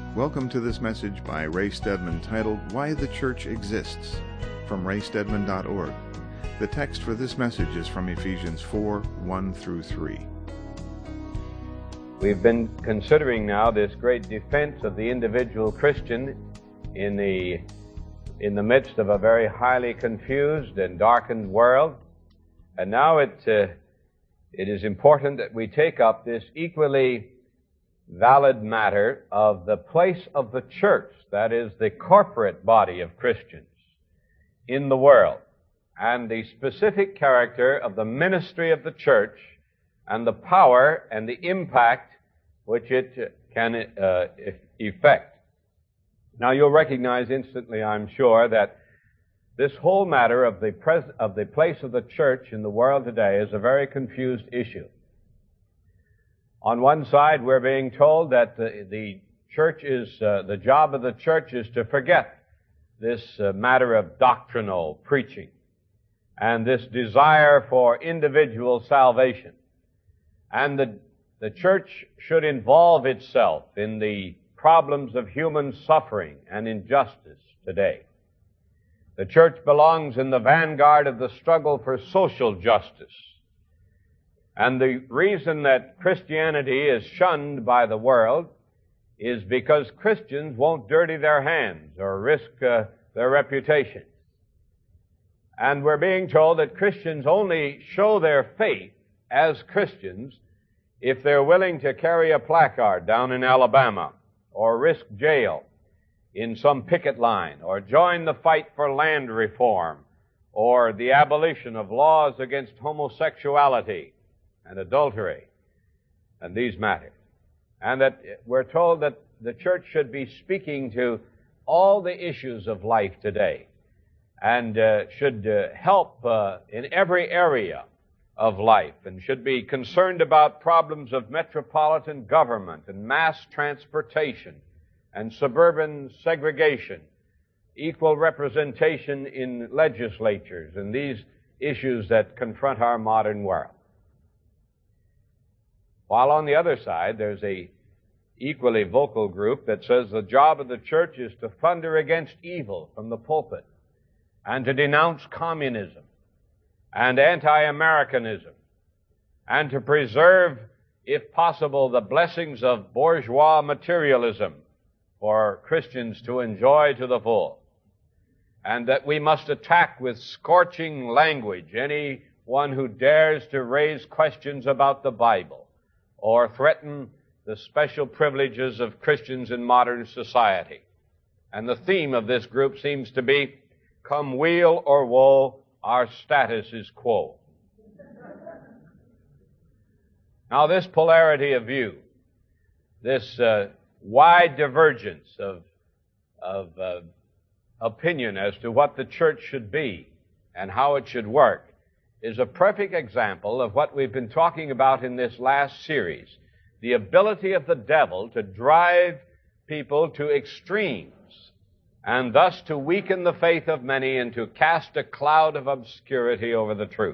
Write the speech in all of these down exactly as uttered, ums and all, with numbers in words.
Welcome to this message by Ray Stedman titled, Why the Church Exists, from ray stedman dot org. The text for this message is from Ephesians four, one through three. We've been considering now this great defense of the individual Christian in the, in the midst of a very highly confused and darkened world. And now it, uh, it is important that we take up this equally valid matter of the place of the church, that is, the corporate body of Christians in the world, and the specific character of the ministry of the church and the power and the impact which it can uh, effect. Now, you'll recognize instantly, I'm sure, that this whole matter of the, pres- of the place of the church in the world today is a very confused issue. On one side, we're being told that the, the church is, uh, the job of the church is to forget this uh, matter of doctrinal preaching and this desire for individual salvation. And the, the church should involve itself in the problems of human suffering and injustice today. The church belongs in the vanguard of the struggle for social justice. And the reason that Christianity is shunned by the world is because Christians won't dirty their hands or risk uh, their reputation. And we're being told that Christians only show their faith as Christians if they're willing to carry a placard down in Alabama or risk jail in some picket line or join the fight for land reform or the abolition of laws against homosexuality and adultery, and these matters. And that we're told that the church should be speaking to all the issues of life today and uh, should uh, help uh, in every area of life and should be concerned about problems of metropolitan government and mass transportation and suburban segregation, equal representation in legislatures, and these issues that confront our modern world. While on the other side, there's a equally vocal group that says the job of the church is to thunder against evil from the pulpit and to denounce communism and anti-Americanism and to preserve, if possible, the blessings of bourgeois materialism for Christians to enjoy to the full, and that we must attack with scorching language anyone who dares to raise questions about the Bible or threaten the special privileges of Christians in modern society. And the theme of this group seems to be, come weal or woe, our status is quo. Now, this polarity of view, this uh, wide divergence of, of uh, opinion as to what the church should be and how it should work, is a perfect example of what we've been talking about in this last series, the ability of the devil to drive people to extremes and thus to weaken the faith of many and to cast a cloud of obscurity over the truth.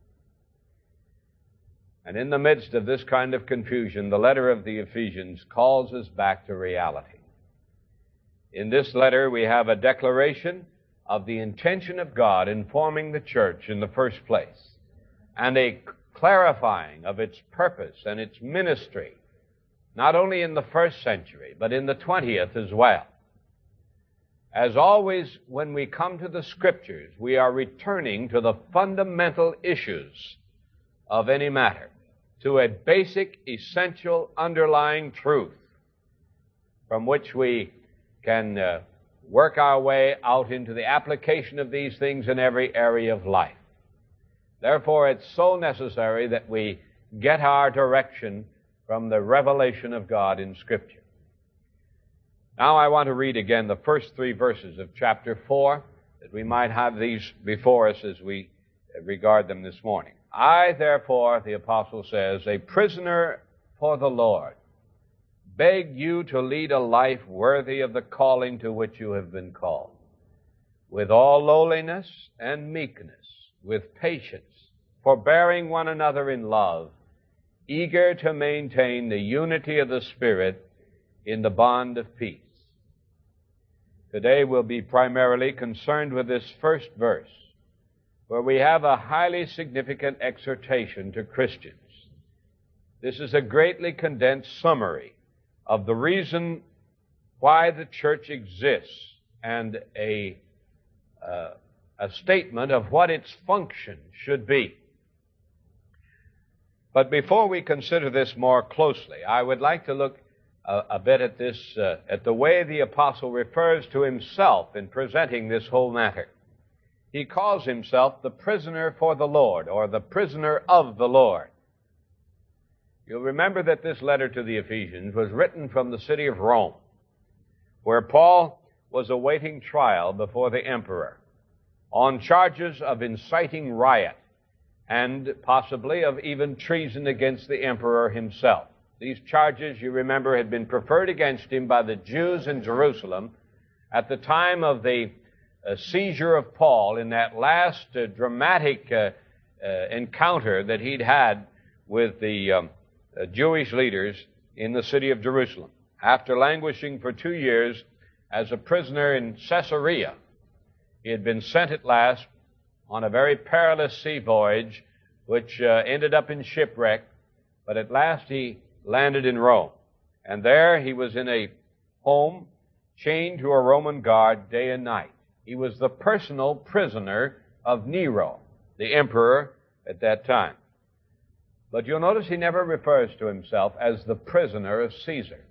And in the midst of this kind of confusion, the letter of the Ephesians calls us back to reality. In this letter, we have a declaration of the intention of God in forming the church in the first place, and a clarifying of its purpose and its ministry, not only in the first century, but in the twentieth as well. As always, when we come to the Scriptures, we are returning to the fundamental issues of any matter, to a basic, essential, underlying truth from which we can uh, work our way out into the application of these things in every area of life. Therefore, it's so necessary that we get our direction from the revelation of God in Scripture. Now I want to read again the first three verses of chapter four, that we might have these before us as we regard them this morning. I, therefore, the apostle says, a prisoner for the Lord, beg you to lead a life worthy of the calling to which you have been called, with all lowliness and meekness, with patience, forbearing one another in love, eager to maintain the unity of the Spirit in the bond of peace. Today we'll be primarily concerned with this first verse, where we have a highly significant exhortation to Christians. This is a greatly condensed summary of the reason why the church exists and a, uh, a statement of what its function should be. But before we consider this more closely, I would like to look a, a bit at this, uh, at the way the apostle refers to himself in presenting this whole matter. He calls himself the prisoner for the Lord, or the prisoner of the Lord. You'll remember that this letter to the Ephesians was written from the city of Rome, where Paul was awaiting trial before the emperor on charges of inciting riot and possibly of even treason against the emperor himself. These charges, you remember, had been preferred against him by the Jews in Jerusalem at the time of the uh, seizure of Paul in that last uh, dramatic uh, uh, encounter that he'd had with the um, uh, Jewish leaders in the city of Jerusalem. After languishing for two years as a prisoner in Caesarea, he had been sent at last on a very perilous sea voyage, which uh, ended up in shipwreck, but at last he landed in Rome. And there he was in a home chained to a Roman guard day and night. He was the personal prisoner of Nero, the emperor at that time. But you'll notice he never refers to himself as the prisoner of Caesar.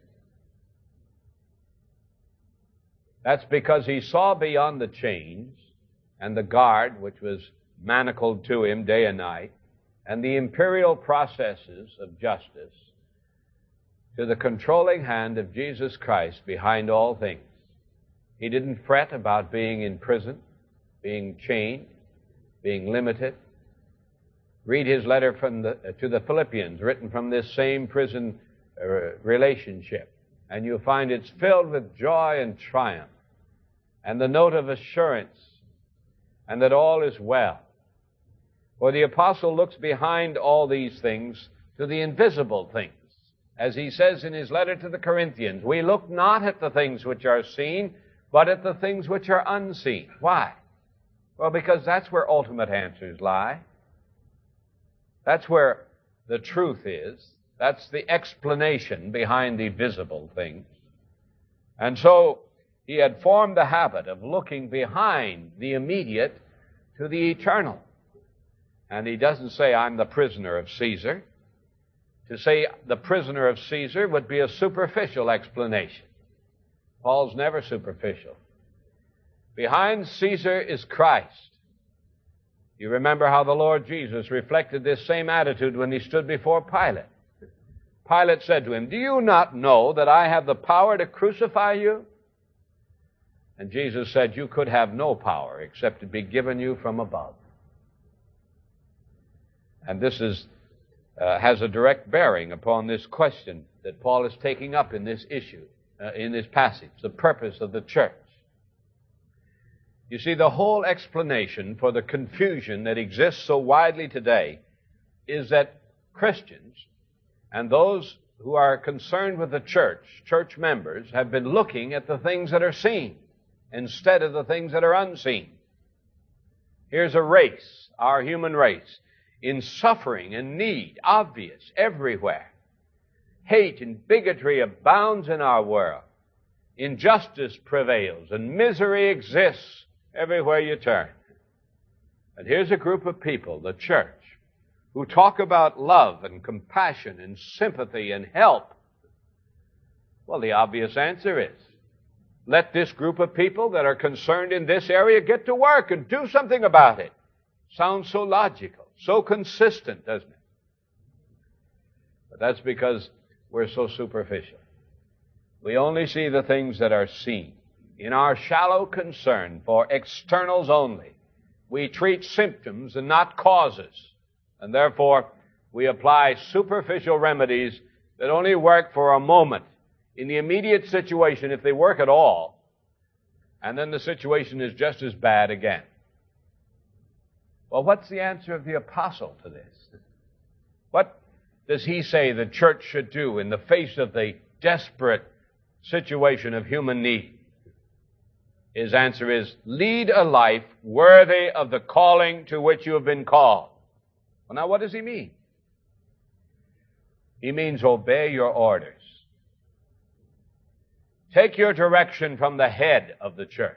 That's because he saw beyond the chains and the guard, which was manacled to him day and night, and the imperial processes of justice, to the controlling hand of Jesus Christ behind all things. He didn't fret about being in prison, being chained, being limited. Read his letter from the, uh, to the Philippians, written from this same prison uh, relationship, and you'll find it's filled with joy and triumph, and the note of assurance, and that all is well. For the apostle looks behind all these things to the invisible things. As he says in his letter to the Corinthians, we look not at the things which are seen, but at the things which are unseen. Why? Well, because that's where ultimate answers lie. That's where the truth is. That's the explanation behind the visible things. And so he had formed the habit of looking behind the immediate to the eternal. And he doesn't say, I'm the prisoner of Caesar. To say the prisoner of Caesar would be a superficial explanation. Paul's never superficial. Behind Caesar is Christ. You remember how the Lord Jesus reflected this same attitude when he stood before Pilate. Pilate said to him, do you not know that I have the power to crucify you? And Jesus said, you could have no power except it be given you from above. And this is, uh, has a direct bearing upon this question that Paul is taking up in this issue, uh, in this passage, the purpose of the church. You see, the whole explanation for the confusion that exists so widely today is that Christians and those who are concerned with the church, church members, have been looking at the things that are seen instead of the things that are unseen. Here's a race, our human race, in suffering and need, obvious everywhere. Hate and bigotry abounds in our world. Injustice prevails and misery exists everywhere you turn. And here's a group of people, the church, who talk about love and compassion and sympathy and help. Well, the obvious answer is, let this group of people that are concerned in this area get to work and do something about it. Sounds so logical, so consistent, doesn't it? But that's because we're so superficial. We only see the things that are seen. In our shallow concern for externals only, we treat symptoms and not causes. And therefore, we apply superficial remedies that only work for a moment in the immediate situation, if they work at all. And then the situation is just as bad again. Well, what's the answer of the apostle to this? What does he say the church should do in the face of the desperate situation of human need? His answer is, lead a life worthy of the calling to which you have been called. Well, now what does he mean? He means obey your orders. Take your direction from the head of the church.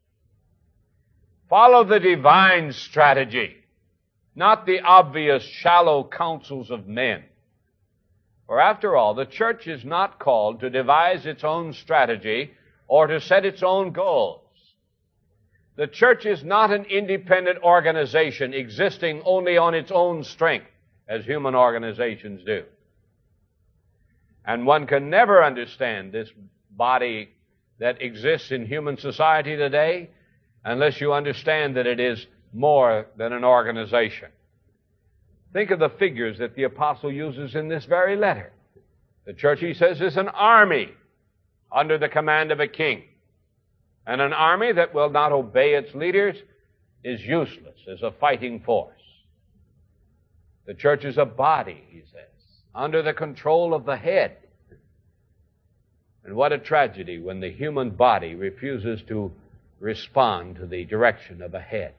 Follow the divine strategy, not the obvious shallow counsels of men. For after all, the church is not called to devise its own strategy or to set its own goals. The church is not an independent organization existing only on its own strength, as human organizations do. And one can never understand this body that exists in human society today unless you understand that it is more than an organization. Think of the figures that the apostle uses in this very letter. The church, he says, is an army under the command of a king. And an army that will not obey its leaders is useless as a fighting force. The church is a body, he says, under the control of the head. And what a tragedy when the human body refuses to respond to the direction of a head.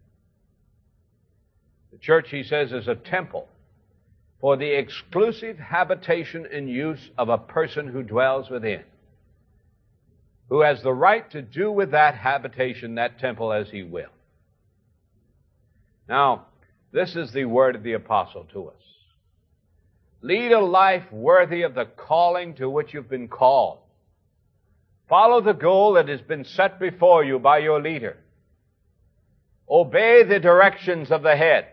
The church, he says, is a temple for the exclusive habitation and use of a person who dwells within, who has the right to do with that habitation, that temple, as he will. Now, this is the word of the apostle to us. Lead a life worthy of the calling to which you've been called. Follow the goal that has been set before you by your leader. Obey the directions of the head.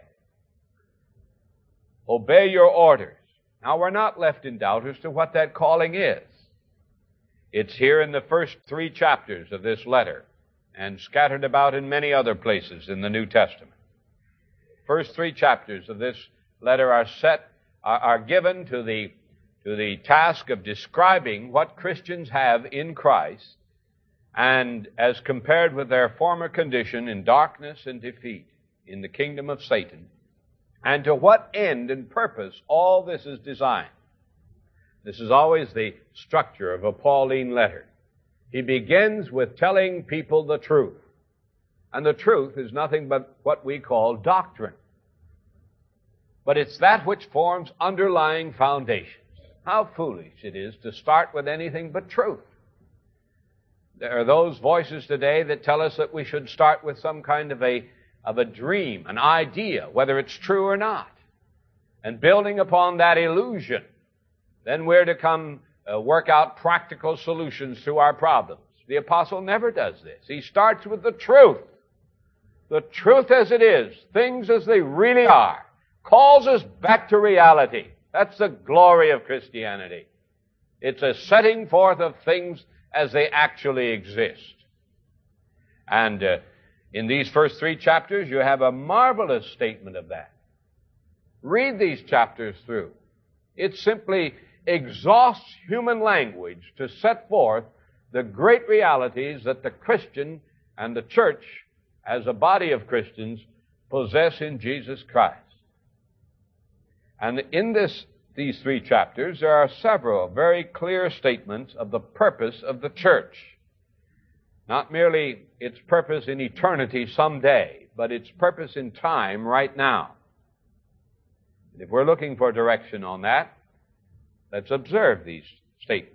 Obey your orders. Now, we're not left in doubt as to what that calling is. It's here in the first three chapters of this letter and scattered about in many other places in the New Testament. First three chapters of this letter are set, are, are given to the, to the task of describing what Christians have in Christ and as compared with their former condition in darkness and defeat in the kingdom of Satan, and to what end and purpose all this is designed. This is always the structure of a Pauline letter. He begins with telling people the truth. And the truth is nothing but what we call doctrine. But it's that which forms underlying foundations. How foolish it is to start with anything but truth. There are those voices today that tell us that we should start with some kind of a, of a dream, an idea, whether it's true or not. And building upon that illusion, then we're to come uh, work out practical solutions to our problems. The apostle never does this. He starts with the truth. The truth as it is, things as they really are, calls us back to reality. That's the glory of Christianity. It's a setting forth of things as they actually exist. And uh, in these first three chapters, you have a marvelous statement of that. Read these chapters through. It simply exhausts human language to set forth the great realities that the Christian and the church, as a body of Christians, possess in Jesus Christ. And in this, these three chapters, there are several very clear statements of the purpose of the church. Not merely its purpose in eternity someday, but its purpose in time right now. And if we're looking for direction on that, let's observe these statements.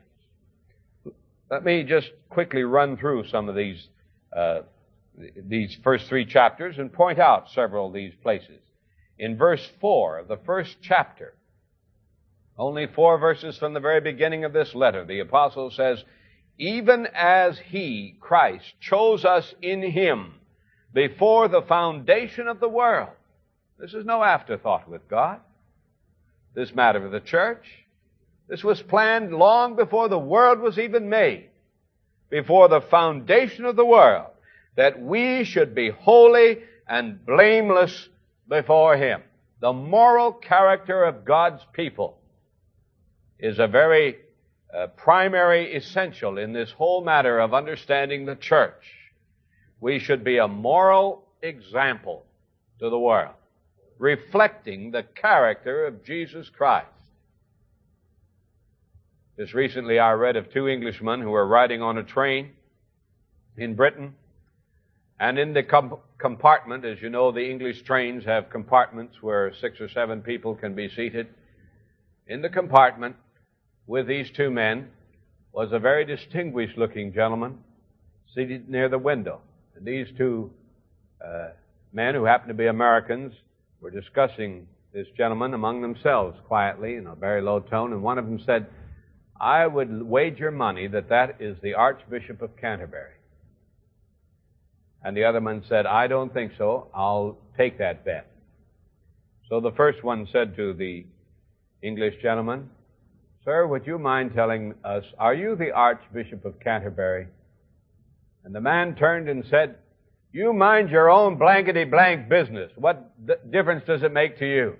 Let me just quickly run through some of these uh, these first three chapters and point out several of these places. In verse four of the first chapter, only four verses from the very beginning of this letter, the apostle says, "Even as he, Christ, chose us in him before the foundation of the world." This is no afterthought with God, this matter of the church. This was planned long before the world was even made, before the foundation of the world, that we should be holy and blameless before him. The moral character of God's people is a very uh, primary essential in this whole matter of understanding the church. We should be a moral example to the world, reflecting the character of Jesus Christ. Just recently I read of two Englishmen who were riding on a train in Britain, and in the com- compartment, as you know, the English trains have compartments where six or seven people can be seated. In the compartment with these two men was a very distinguished-looking gentleman seated near the window. And these two uh, men, who happened to be Americans, were discussing this gentleman among themselves quietly in a very low tone, and one of them said, "I would wager money that that is the Archbishop of Canterbury." And the other man said, "I don't think so. I'll take that bet." So the first one said to the English gentleman, "Sir, would you mind telling us, are you the Archbishop of Canterbury?" And the man turned and said, "You mind your own blankety-blank business. What d- difference does it make to you?"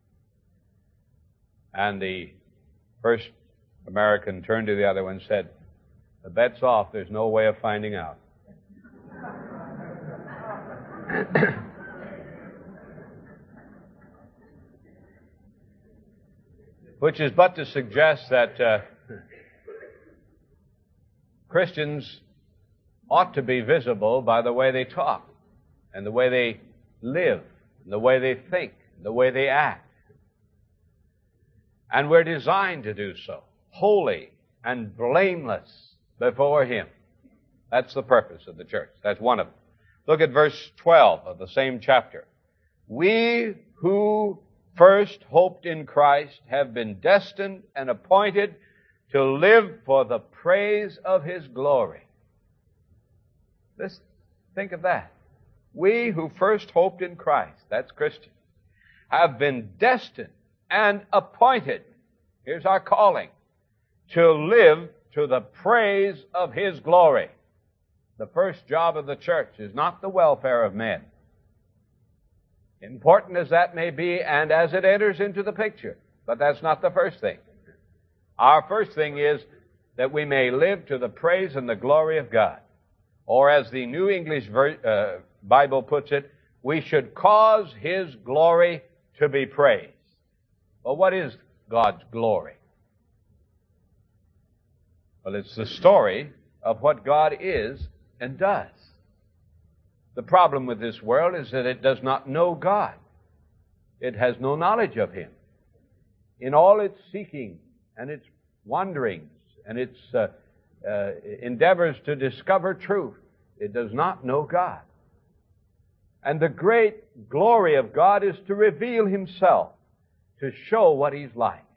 And the first American turned to the other one and said, "The bet's off. There's no way of finding out." Which is but to suggest that uh, Christians ought to be visible by the way they talk, and the way they live, and the way they think, and the way they act. And we're designed to do so, holy and blameless before Him. That's the purpose of the church. That's one of them. Look at verse twelve of the same chapter. "We who first hoped in Christ have been destined and appointed to live for the praise of His glory." Let's think of that. We who first hoped in Christ, that's Christian, have been destined and appointed, here's our calling, to live to the praise of His glory. The first job of the church is not the welfare of men. Important as that may be, and as it enters into the picture, but that's not the first thing. Our first thing is that we may live to the praise and the glory of God. Or as the New English Ver- uh, Bible puts it, we should cause His glory to be praised. Well, what is God's glory? Well, it's the story of what God is and does. The problem with this world is that it does not know God. It has no knowledge of Him. In all its seeking and its wanderings and its uh, uh, endeavors to discover truth, it does not know God. And the great glory of God is to reveal Himself, to show what He's like.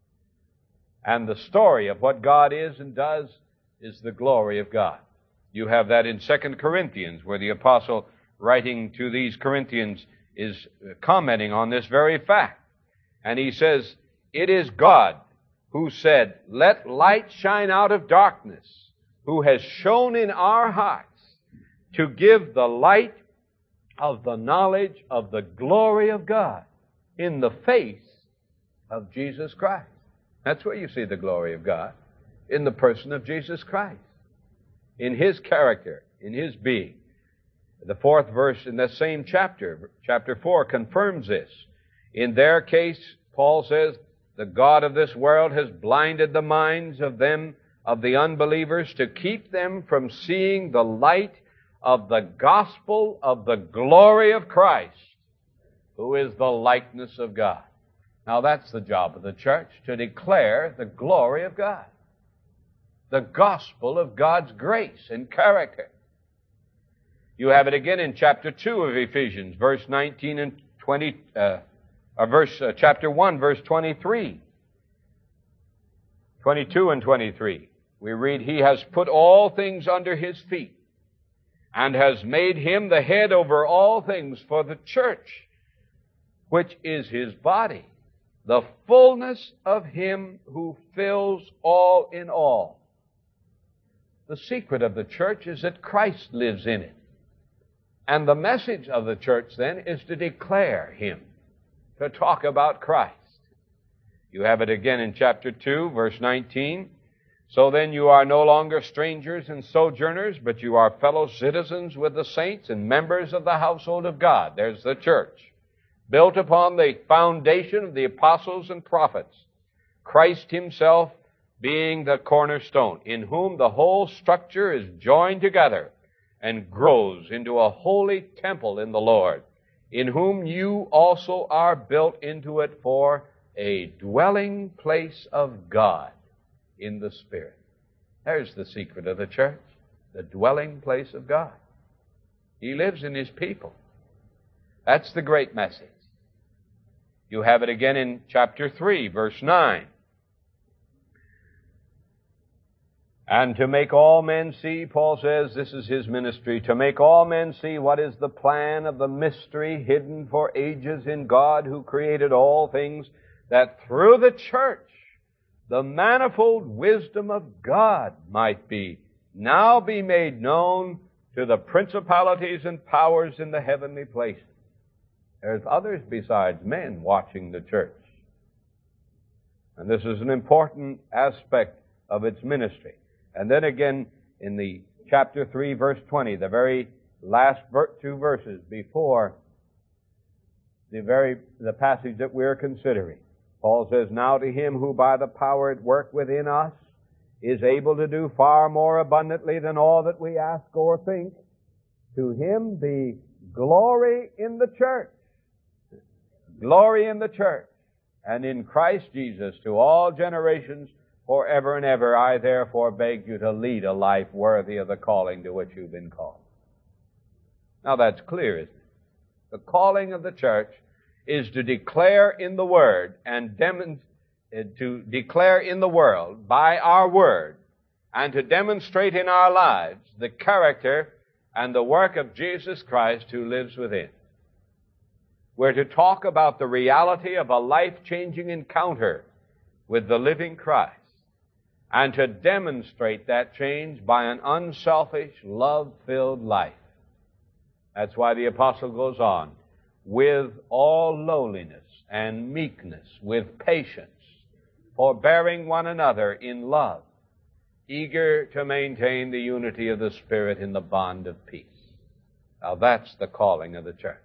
And the story of what God is and does is the glory of God. You have that in Second Corinthians, where the apostle, writing to these Corinthians, is commenting on this very fact. And he says, "It is God who said, 'Let light shine out of darkness,' who has shone in our hearts to give the light of the knowledge of the glory of God in the face of Jesus Christ." That's where you see the glory of God, in the person of Jesus Christ, in His character, in His being. The fourth verse in that same chapter, chapter four, confirms this. In their case, Paul says, "The God of this world has blinded the minds of them, of the unbelievers, to keep them from seeing the light of the gospel of the glory of Christ, who is the likeness of God." Now that's the job of the church, to declare the glory of God, the gospel of God's grace and character. You have it again in chapter two of Ephesians, verse nineteen and twenty, uh, or verse uh, chapter one, verse twenty-three, twenty-two and twenty-three. We read, "He has put all things under His feet, and has made Him the head over all things for the church, which is His body, the fullness of Him who fills all in all." The secret of the church is that Christ lives in it. And the message of the church then is to declare Him, to talk about Christ. You have it again in chapter two, verse nineteen. "So then you are no longer strangers and sojourners, but you are fellow citizens with the saints and members of the household of God." There's the church, built upon the foundation of the apostles and prophets, Christ Himself being the cornerstone, in whom the whole structure is joined together and grows into a holy temple in the Lord, in whom you also are built into it for a dwelling place of God in the Spirit. There's the secret of the church, the dwelling place of God. He lives in His people. That's the great message. You have it again in chapter three, verse nine. And to make all men see, Paul says, this is his ministry, to make all men see what is the plan of the mystery hidden for ages in God who created all things, that through the church the manifold wisdom of God might be now be made known to the principalities and powers in the heavenly places. There's others besides men watching the church. And this is an important aspect of its ministry. And then again in the chapter three, verse twenty, the very last ver- two verses before the very the passage that we're considering, Paul says, now to Him who by the power at work within us is able to do far more abundantly than all that we ask or think, to Him be glory in the church, glory in the church, and in Christ Jesus to all generations forever and ever. I therefore beg you to lead a life worthy of the calling to which you've been called. Now that's clear, isn't it? The calling of the church is to declare in the Word and demonstrate, to declare in the world by our Word and to demonstrate in our lives the character and the work of Jesus Christ who lives within. We're to talk about the reality of a life-changing encounter with the living Christ and to demonstrate that change by an unselfish, love-filled life. That's why the apostle goes on, with all lowliness and meekness, with patience, forbearing one another in love, eager to maintain the unity of the Spirit in the bond of peace. Now that's the calling of the church.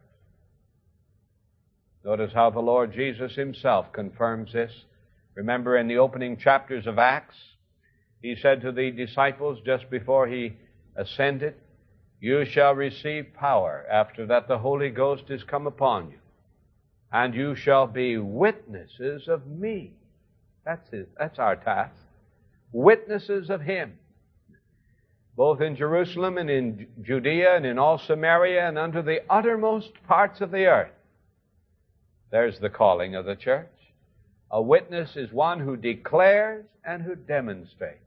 Notice how the Lord Jesus Himself confirms this. Remember in the opening chapters of Acts, He said to the disciples just before He ascended, you shall receive power after that the Holy Ghost is come upon you, and you shall be witnesses of me. That's his, that's our task. Witnesses of Him, both in Jerusalem and in Judea and in all Samaria and unto the uttermost parts of the earth. There's the calling of the church. A witness is one who declares and who demonstrates.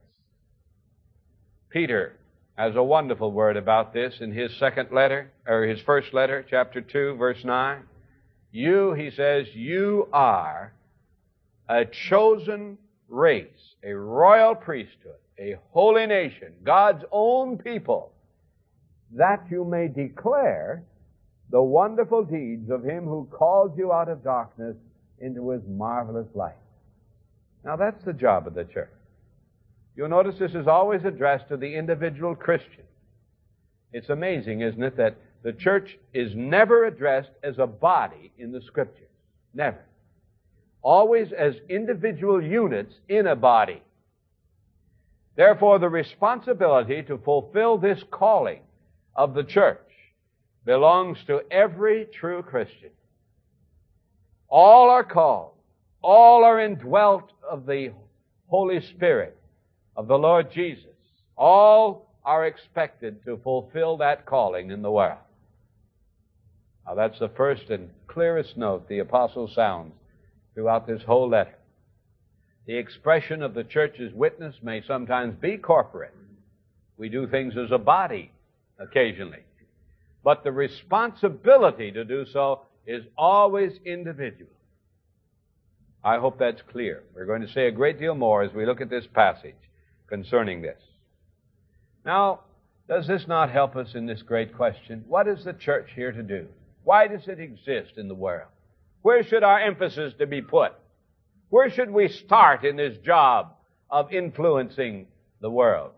Peter has a wonderful word about this in his second letter, or his first letter, chapter two, verse nine. You, he says, you are a chosen race, a royal priesthood, a holy nation, God's own people, that you may declare the wonderful deeds of Him who called you out of darkness into His marvelous light. Now that's the job of the church. You'll notice this is always addressed to the individual Christian. It's amazing, isn't it, that the church is never addressed as a body in the Scriptures. Never. Always as individual units in a body. Therefore, the responsibility to fulfill this calling of the church belongs to every true Christian. All are called. All are indwelt of the Holy Spirit of the Lord Jesus. All are expected to fulfill that calling in the world. Now that's the first and clearest note the apostle sounds throughout this whole letter. The expression of the church's witness may sometimes be corporate. We do things as a body occasionally. But the responsibility to do so is always individual. I hope that's clear. We're going to say a great deal more as we look at this passage concerning this. Now, does this not help us in this great question? What is the church here to do? Why does it exist in the world? Where should our emphasis to be put? Where should we start in this job of influencing the world?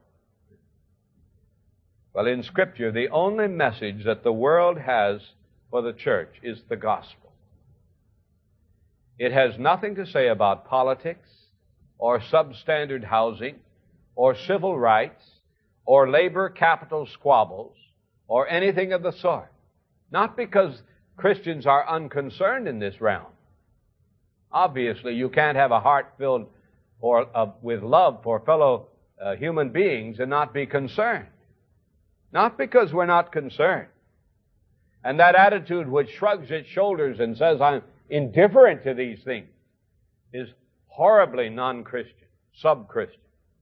Well, in Scripture, the only message that the world has for the church is the gospel. It has nothing to say about politics or substandard housing, or civil rights, or labor capital squabbles, or anything of the sort. Not because Christians are unconcerned in this realm. Obviously, you can't have a heart filled or, uh, with love for fellow uh, human beings and not be concerned. Not because we're not concerned. And that attitude which shrugs its shoulders and says, I'm indifferent to these things, is horribly non-Christian, sub-Christian.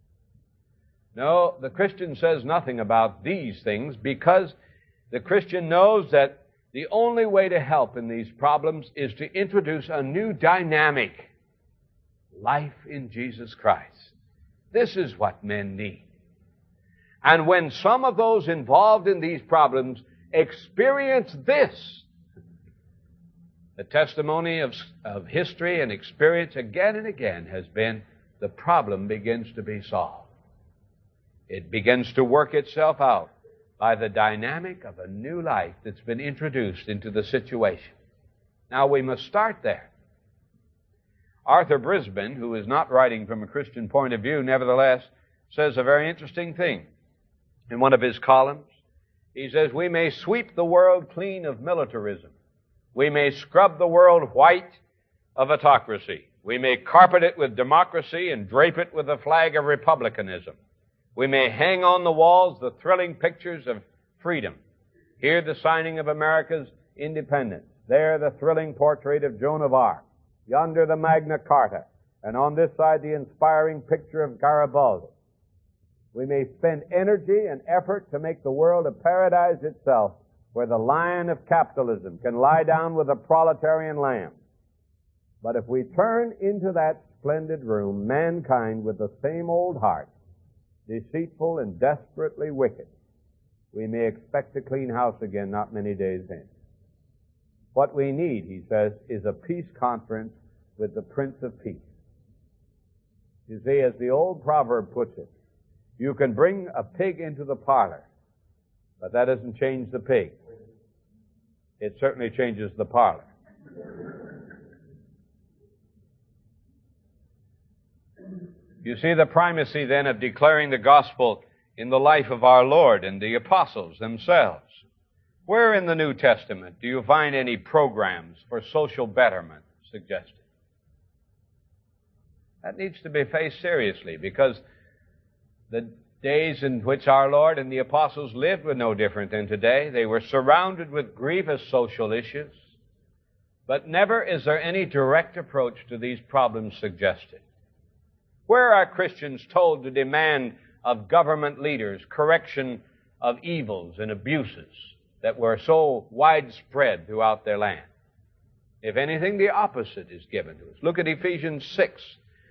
No, the Christian says nothing about these things because the Christian knows that the only way to help in these problems is to introduce a new dynamic, life in Jesus Christ. This is what men need. And when some of those involved in these problems experience this, the testimony of, of history and experience again and again has been the problem begins to be solved. It begins to work itself out by the dynamic of a new life that's been introduced into the situation. Now we must start there. Arthur Brisbane, who is not writing from a Christian point of view, nevertheless, says a very interesting thing in one of his columns. He says, we may sweep the world clean of militarism. We may scrub the world white of autocracy. We may carpet it with democracy and drape it with the flag of republicanism. We may hang on the walls the thrilling pictures of freedom. Here the signing of America's independence. There the thrilling portrait of Joan of Arc. Yonder the Magna Carta. And on this side the inspiring picture of Garibaldi. We may spend energy and effort to make the world a paradise itself, where the lion of capitalism can lie down with the proletarian lamb. But if we turn into that splendid room mankind with the same old heart, deceitful and desperately wicked, we may expect a clean house again not many days in. What we need, he says, is a peace conference with the Prince of Peace. You see, as the old proverb puts it, you can bring a pig into the parlor, but that doesn't change the pig. It certainly changes the parlor. You see the primacy then of declaring the gospel in the life of our Lord and the apostles themselves. Where in the New Testament do you find any programs for social betterment suggested? That needs to be faced seriously, because the days in which our Lord and the apostles lived were no different than today. They were surrounded with grievous social issues, but never is there any direct approach to these problems suggested. Where are Christians told to demand of government leaders correction of evils and abuses that were so widespread throughout their land? If anything, the opposite is given to us. Look at Ephesians six,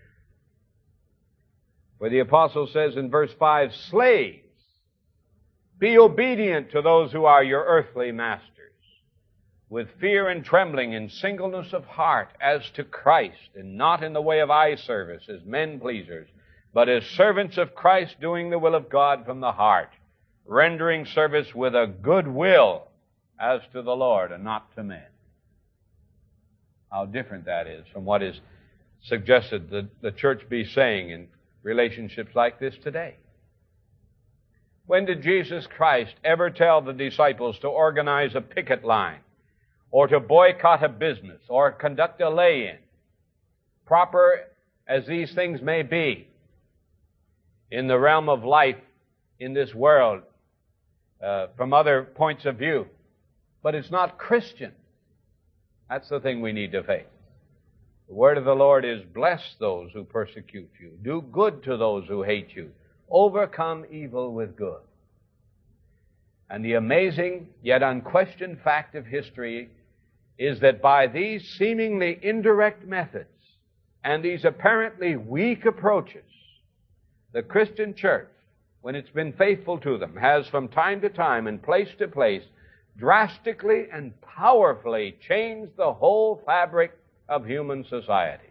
where the apostle says in verse five, slaves, be obedient to those who are your earthly masters, with fear and trembling and singleness of heart as to Christ, and not in the way of eye service as men pleasers, but as servants of Christ, doing the will of God from the heart, rendering service with a good will as to the Lord and not to men. How different that is from what is suggested that the church be saying in relationships like this today. When did Jesus Christ ever tell the disciples to organize a picket line, or to boycott a business, or conduct a lay-in? Proper as these things may be in the realm of life in this world uh, from other points of view, but it's not Christian. That's the thing we need to face. The word of the Lord is, bless those who persecute you. Do good to those who hate you. Overcome evil with good. And the amazing yet unquestioned fact of history is that by these seemingly indirect methods and these apparently weak approaches, the Christian church, when it's been faithful to them, has from time to time and place to place drastically and powerfully changed the whole fabric of human society.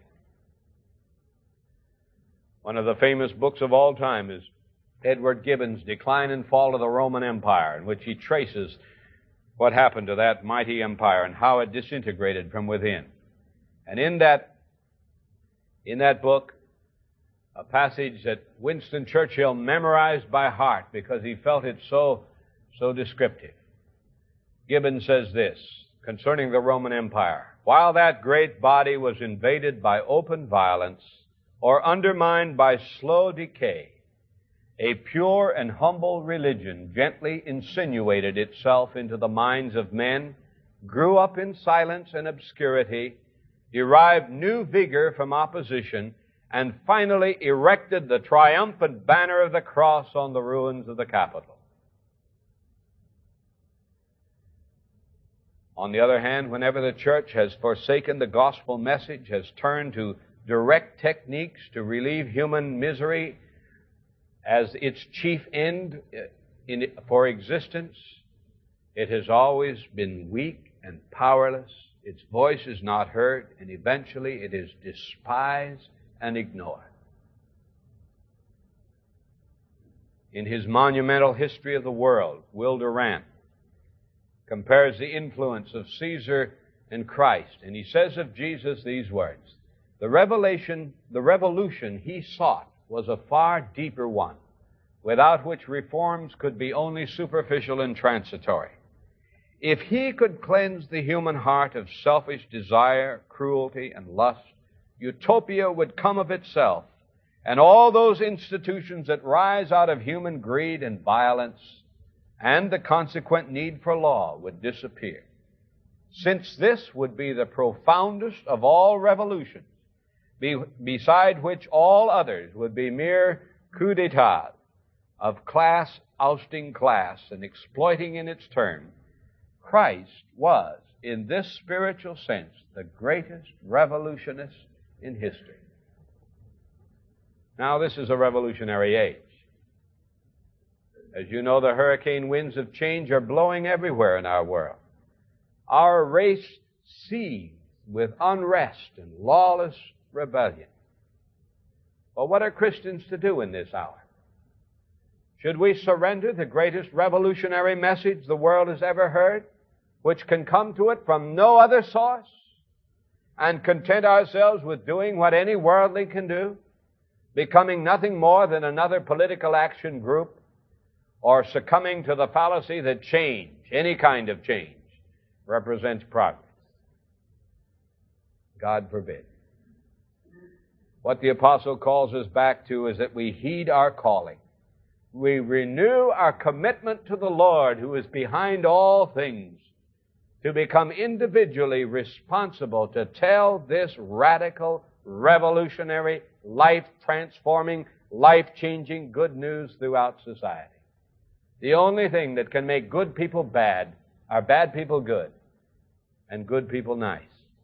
One of the famous books of all time is Edward Gibbon's Decline and Fall of the Roman Empire, in which he traces what happened to that mighty empire and how it disintegrated from within. And in that, in that book, a passage that Winston Churchill memorized by heart because he felt it so, so descriptive. Gibbon says this concerning the Roman Empire: while that great body was invaded by open violence or undermined by slow decay, a pure and humble religion gently insinuated itself into the minds of men, grew up in silence and obscurity, derived new vigor from opposition, and finally erected the triumphant banner of the cross on the ruins of the Capitol. On the other hand, whenever the church has forsaken the gospel message, has turned to direct techniques to relieve human misery as its chief end in, for existence, it has always been weak and powerless. Its voice is not heard, and eventually it is despised and ignored. In his monumental History of the World, Will Durant compares the influence of Caesar and Christ, and he says of Jesus these words: The revelation, the revolution he sought was a far deeper one, without which reforms could be only superficial and transitory. If he could cleanse the human heart of selfish desire, cruelty, and lust, utopia would come of itself, and all those institutions that rise out of human greed and violence and the consequent need for law would disappear. Since this would be the profoundest of all revolutions, be, beside which all others would be mere coups d'etat of class ousting class and exploiting in its turn, Christ was, in this spiritual sense, the greatest revolutionist in history. Now, this is a revolutionary age. As you know, the hurricane winds of change are blowing everywhere in our world. Our race seethes with unrest and lawless rebellion. Well, what are Christians to do in this hour? Should we surrender the greatest revolutionary message the world has ever heard, which can come to it from no other source, and content ourselves with doing what any worldly can do, becoming nothing more than another political action group, or succumbing to the fallacy that change, any kind of change, represents progress? God forbid. What the apostle calls us back to is that we heed our calling. We renew our commitment to the Lord, who is behind all things, to become individually responsible to tell this radical, revolutionary, life-transforming, life-changing good news throughout society. The only thing that can make good people bad are bad people good, and good people nice.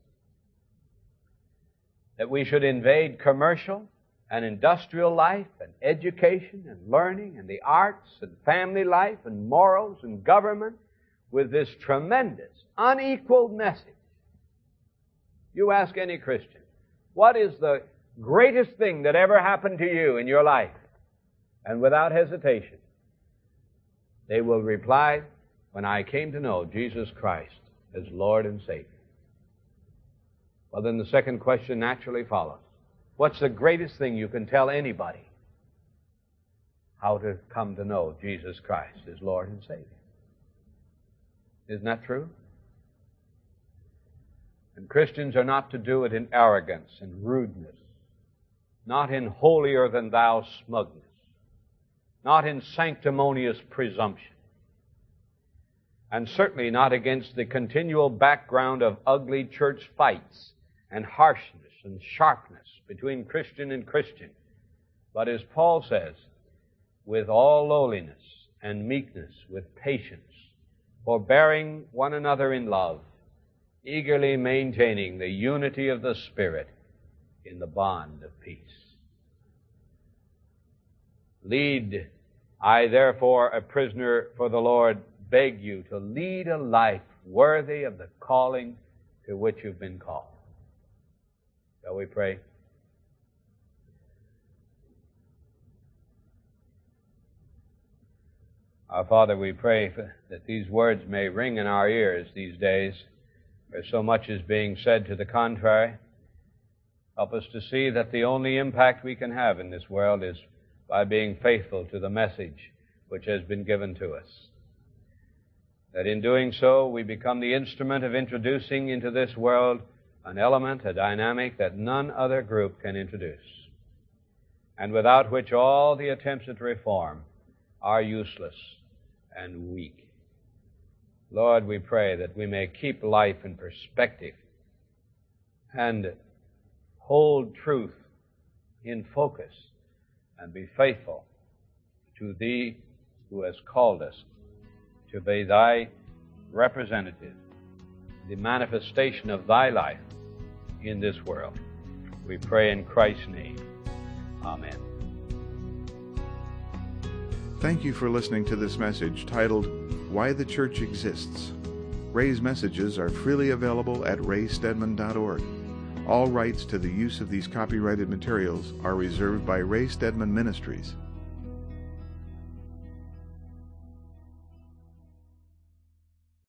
That we should invade commercial and industrial life and education and learning and the arts and family life and morals and government with this tremendous, unequaled message. You ask any Christian, what is the greatest thing that ever happened to you in your life? And without hesitation, they will reply, when I came to know Jesus Christ as Lord and Savior. Well, then the second question naturally follows. What's the greatest thing you can tell anybody? How to come to know Jesus Christ as Lord and Savior. Isn't that true? And Christians are not to do it in arrogance and rudeness, not in holier-than-thou smugness, not in sanctimonious presumption, and certainly not against the continual background of ugly church fights and harshness and sharpness between Christian and Christian, but as Paul says, with all lowliness and meekness, with patience, forbearing one another in love, eagerly maintaining the unity of the Spirit in the bond of peace. Lead, I therefore, a prisoner for the Lord, beg you to lead a life worthy of the calling to which you've been called. Shall we pray? Our Father, we pray that these words may ring in our ears these days, where so much is being said to the contrary. Help us to see that the only impact we can have in this world is by being faithful to the message which has been given to us. That in doing so, we become the instrument of introducing into this world an element, a dynamic that none other group can introduce, and without which all the attempts at reform are useless and weak. Lord, we pray that we may keep life in perspective and hold truth in focus and be faithful to Thee who has called us to be Thy representative, the manifestation of Thy life in this world. We pray in Christ's name. Amen. Thank you for listening to this message titled, Why the Church Exists. Ray's messages are freely available at ray stedman dot org. All rights to the use of these copyrighted materials are reserved by Ray Stedman Ministries.